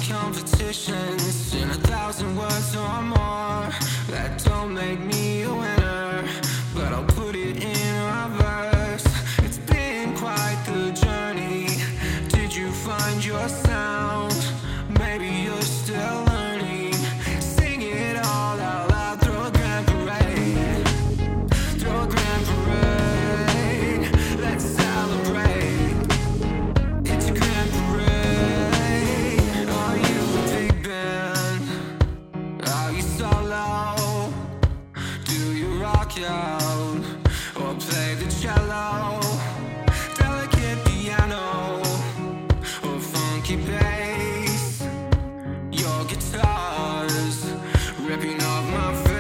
competitions in 1,000 words or more. That don't make me a winner, but I'll put it in reverse. It's been quite the journey. Did you find your sound? Maybe you're still learning. Sing it all out loud. Throw a grand parade. Throw a grand parade. Let's celebrate. It's a grand parade. Are you a big band? Are you solo? Do you rock out or play the cello? Delicate piano or funky bass? Your guitar's ripping off my face.